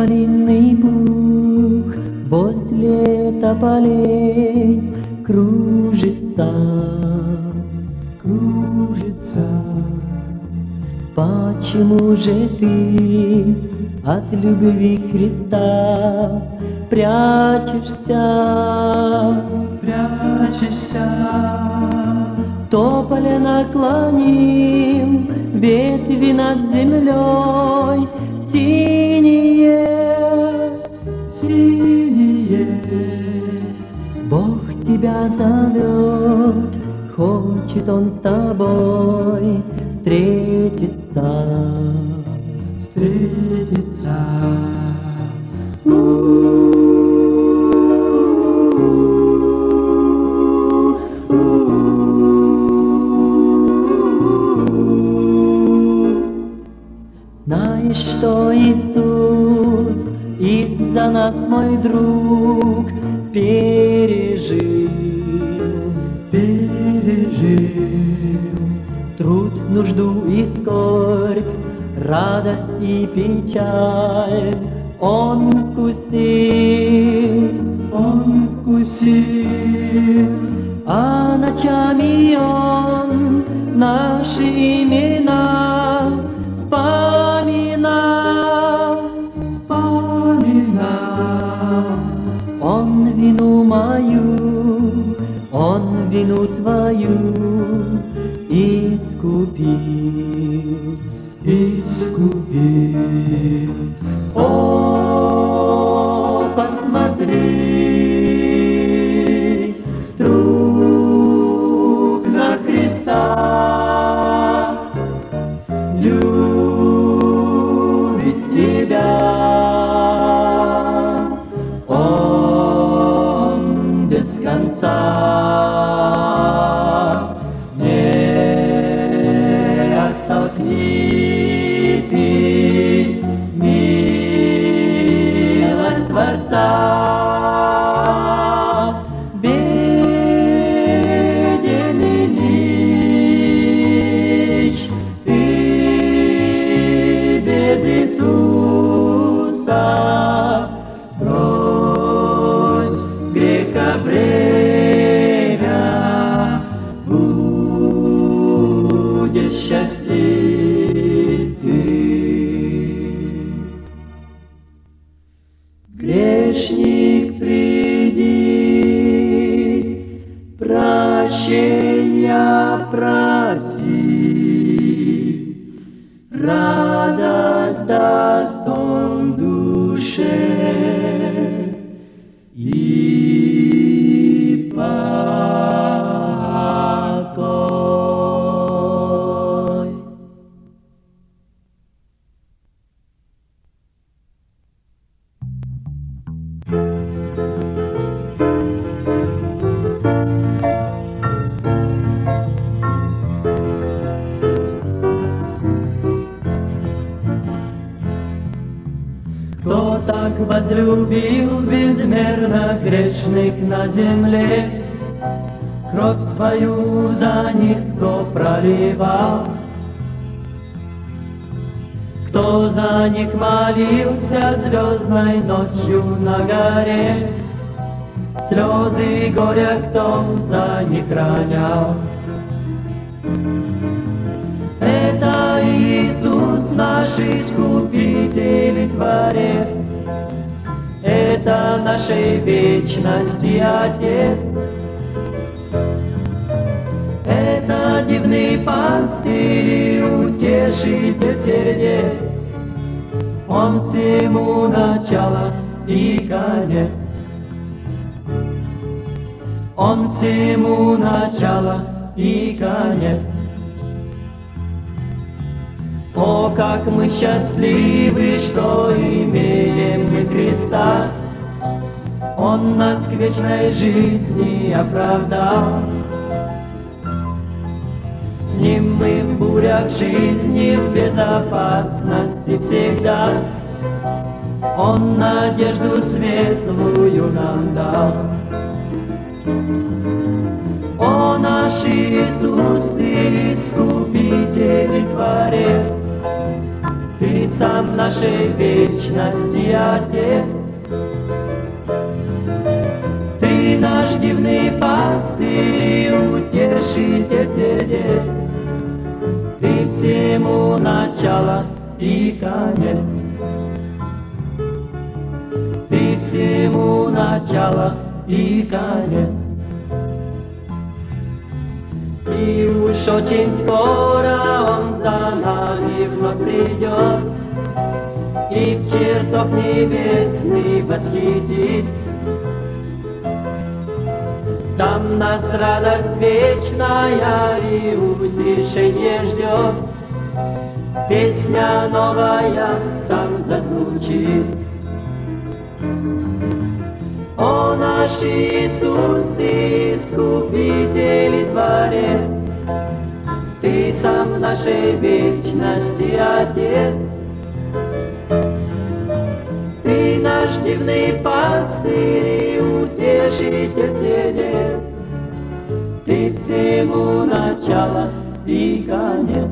Малинный пух возле тополей кружится, кружится. Почему же ты от любви Христа прячешься, прячешься? Тополь наклонил ветви над землей, синие, синие. Бог тебя зовет, хочет Он с тобой встретиться, встретиться. Знаешь, что Иисус из-за нас, мой друг, пережил, пережил труд, нужду и скорбь, радость и печаль. Он вкусил, а ночами Он наши имена вспоминал, вспоминал. Он вину мою, Он вину твою искупил, искупил. О, посмотри, друг, на Христа, любит тебя. Он без конца не оттолкнет и милость Творца. Беден и нищ ты без Иисуса, сбрось греха бремя, будешь счастлив ты. Грешник, приди, прощения проси, радость даст Он душе и покой. Кто так возлюбил безмерно грешных на земле, кровь свою за них кто проливал, кто за них молился звездной ночью на горе, слезы горя кто за них ронял. Это Иисус, наш Искупитель и Творец, это нашей вечности Отец, это дивный пастырь и утешитель сердец. Он всему начало и конец, Он всему начало и конец. О, как мы счастливы, что имеем мы Христа! Он нас к вечной жизни оправдал. С Ним мы в бурях жизни в безопасности всегда. Он надежду светлую нам дал. О, наш Иисус, Ты Искупитель и Творец, Ты сам нашей вечности Отец. Ты наш дивный пастырь, утешитель сердец. Ты всему начало и конец. Ты всему начало и конец. И уж очень скоро Он за нами вновь придет, и в чертог небесный восхитит. Там нас радость вечная и утешение ждет. Песня новая там зазвучит. О наш Иисус, Ты Искупитель и Творец, Ты сам в нашей вечности Отец. Ты наш дивный пастырь и утешитель сердец. Ты всему начало и конец.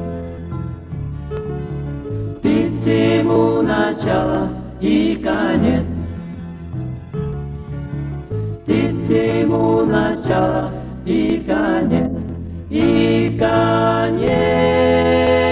Ты всему начало и конец. Ты всему начало и конец, и конец.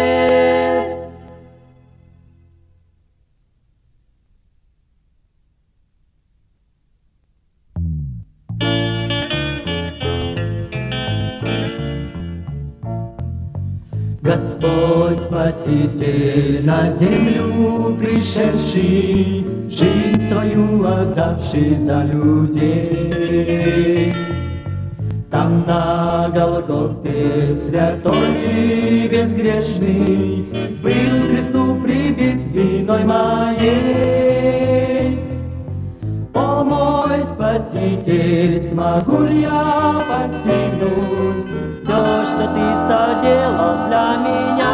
Господь Спаситель на землю пришедший, жизнь свою отдавший за людей. Там на Голгофе святой и безгрешный был к кресту прибит виной моей. О мой Спаситель, смогу ли я постигнуть все, что Ты соделал для меня?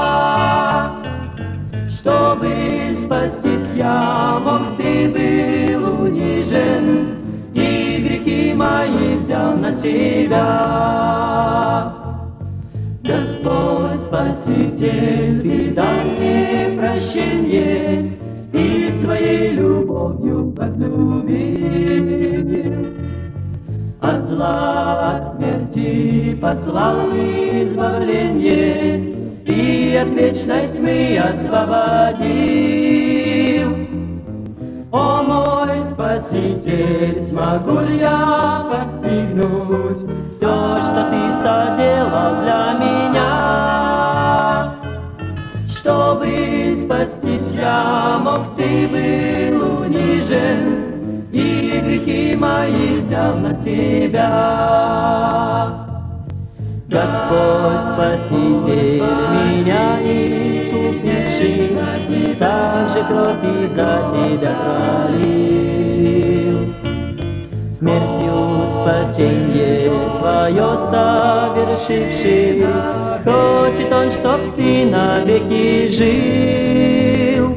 Чтобы спастись я мог, Ты был унижен, и грехи мои взял на себя. Господь Спаситель, Ты дал мне прощение и своей любовью возлюбил. От зла, от смерти послал избавление и от вечной тьмы освободил. О мой Спаситель, смогу ли я постигнуть все, что Ты соделал для меня? Чтобы спастись я мог, Ты был унижен, и грехи мои взял на себя. Господь Спаситель, меня искупивший, также кровь и за Тебя пролил. Смертью спасенье Твое совершивший, хочет Он, чтоб Ты навеки жил.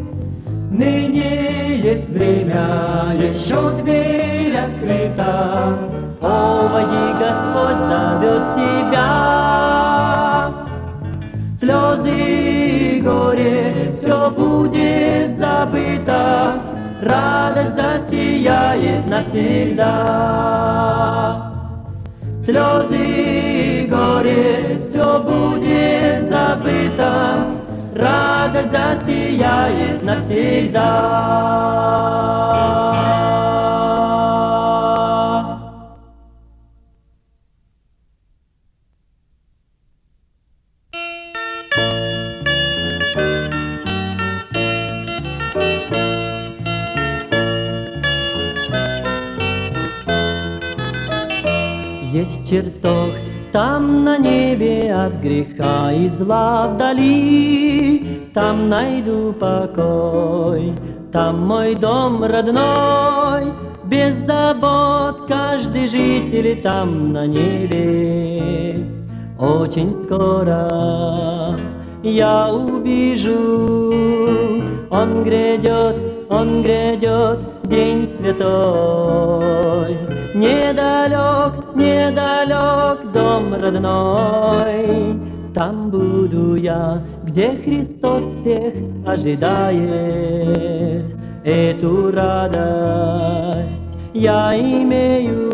Ныне есть время, еще дверь открыта, о, войди, Господь зовет Тебя. Слезы и горе, все будет забыто, радость засияет навсегда. Слезы и горе, все будет забыто, радость засияет навсегда. Есть чертог там на небе от греха и зла вдали, там найду покой, там мой дом родной, без забот каждый житель там на небе. Очень скоро я увижу, он грядет, день святой. Недалек, недалек дом родной, Там буду я, где Христос всех ожидает. Эту радость я имею.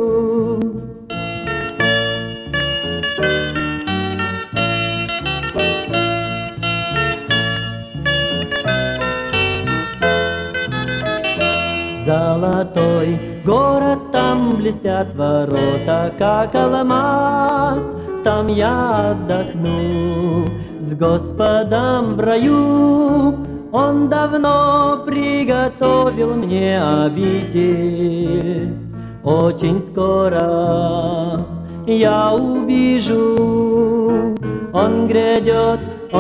Золотой город, там блестят ворота, как алмаз. Там я отдохну с Господом в раю. Он давно приготовил мне обитель. Очень скоро я увижу. Он грядет,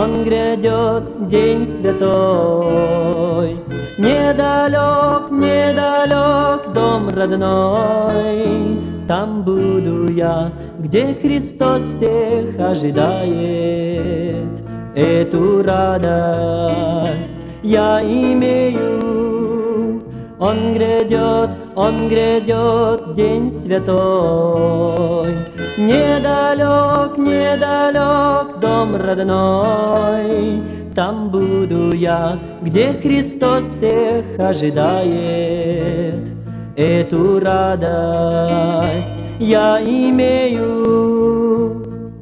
день святой. Недалек, недалек дом родной. Там буду я, где Христос всех ожидает. Эту радость я имею. Он грядет, день святой. Недалек, недалек дом родной. Там буду я, где Христос всех ожидает. Эту радость я имею.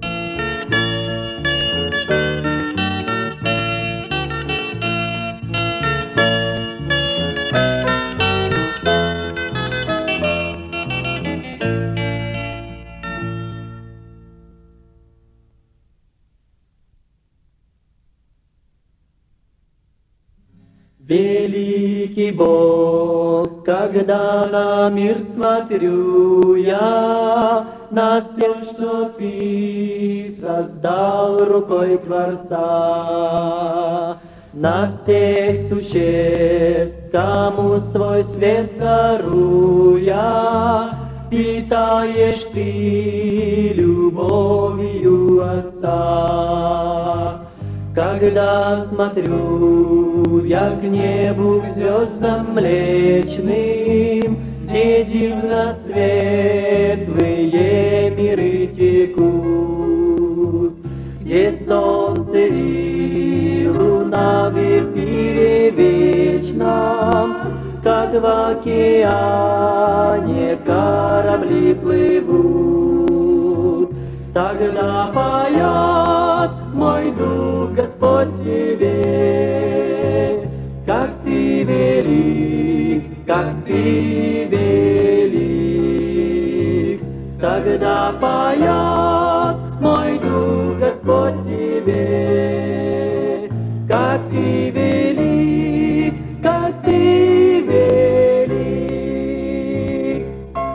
Великий Бог, когда на мир смотрю я, на все, что Ты создал рукой Творца, на всех существ, кому свой свет даруя, питаешь Ты любовью Отца. Когда смотрю я к небу, к звездам млечным, где дивно светлые миры текут, где солнце и луна в эфире вечном, как в океане корабли плывут. Тогда поет мой дух, Господь, Тебе, как Ты велик, как Ты велик. Тогда поет мой дух, Господь, Тебе, как Ты велик, как Ты велик.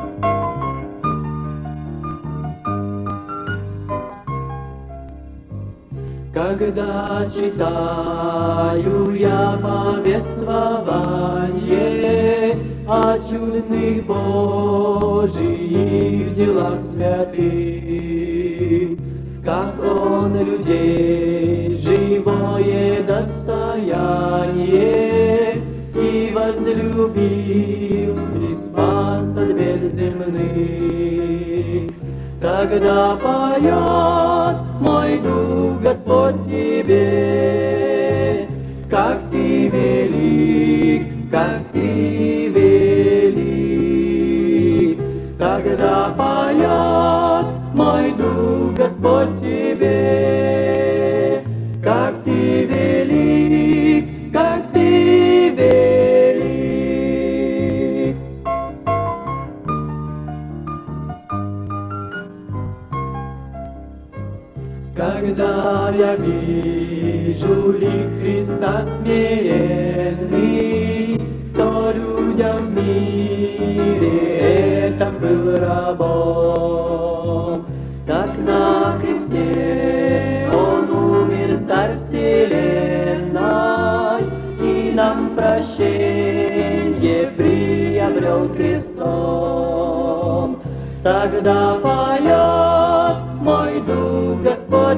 Когда читаю я повествование о чудных Божьих делах святых, как Он людей живое достояние и возлюбил, и спас от бед земных. Тогда поет мой дух, Господь, Тебе, как Ты велик, как Ты велик. Тогда поет мой дух, Господь, Тебе, как Ты велик, как Ты велик. Когда я вижу лик Христа смиренный, то людям в мире этом был рабом. Так на кресте Он умер, Царь вселенной, и нам прощение приобрел крестом. Тогда поет мой дух, Господь,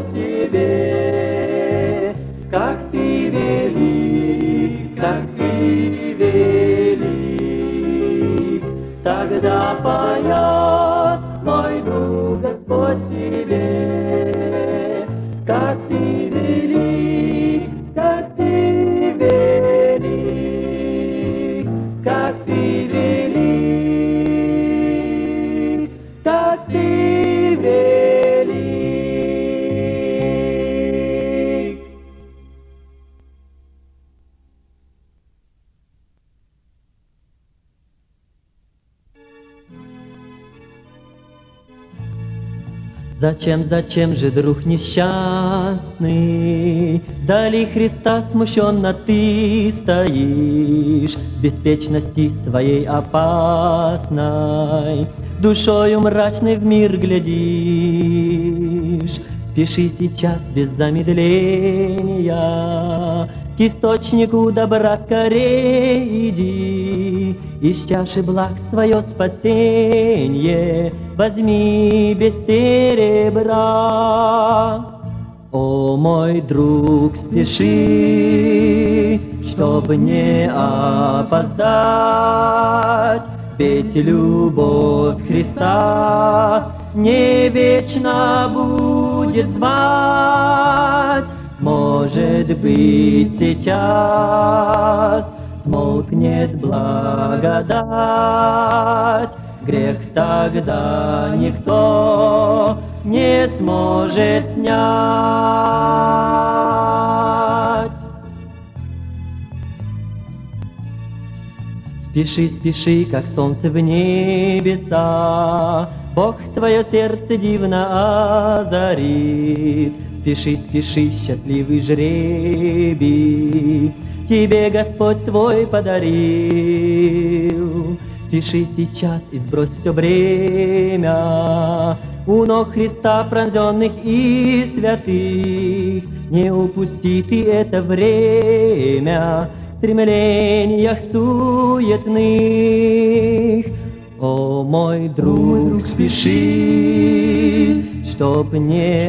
Тебе, как Ты велик, как Ты велик. Тогда поет мой дух, Господь, Тебе, как Ты велик. Зачем же, друг несчастный, вдали Христа смущенно ты стоишь, в беспечности своей опасной, душою мрачной в мир глядишь? Спеши сейчас без замедления, к источнику добра скорей иди, из чаши благ свое спасенье возьми без серебра. О, мой друг, спеши, чтоб не опоздать, ведь любовь Христа не вечно будет звать. Может быть, сейчас смолкнет благодать, грех тогда никто не сможет снять. Спеши, спеши, как солнце в небеса, Бог твое сердце дивно озарит. Спеши, спеши, счастливый жребий тебе Господь твой подарил. Спеши сейчас и сбрось все бремя у ног Христа пронзенных и святых. Не упусти ты это время в стремлениях суетных. О, мой друг, спеши, чтоб не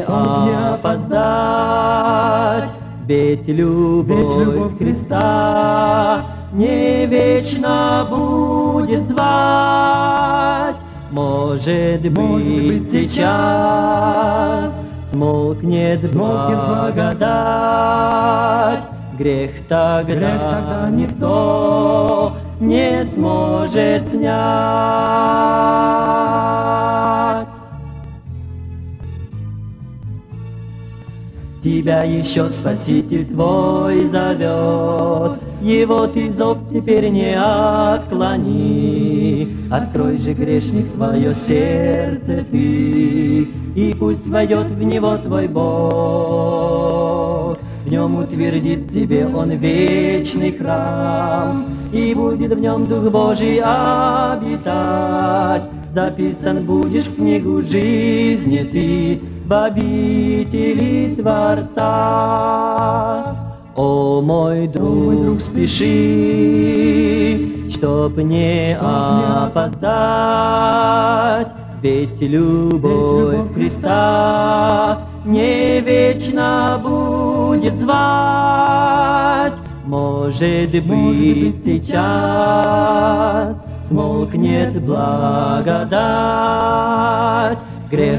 опоздать, ведь любовь Христа не вечно будет звать. Может быть, сейчас смолкнет благодать, грех тогда никто не сможет снять. Тебя еще Спаситель твой зовет, его ты зов теперь не отклони. Открой же, грешник, свое сердце ты, и пусть войдет в него твой Бог. В нем утвердит тебе он вечный храм, и будет в нем Дух Божий обитать. Записан будешь в книгу жизни ты, в обители Творца. О, мой друг, спеши, чтоб не опоздать, ведь любовь Христа не вечно будет звать. Может быть, сейчас смолкнет благодать, грех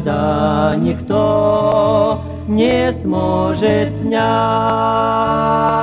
тогда никто не сможет снять.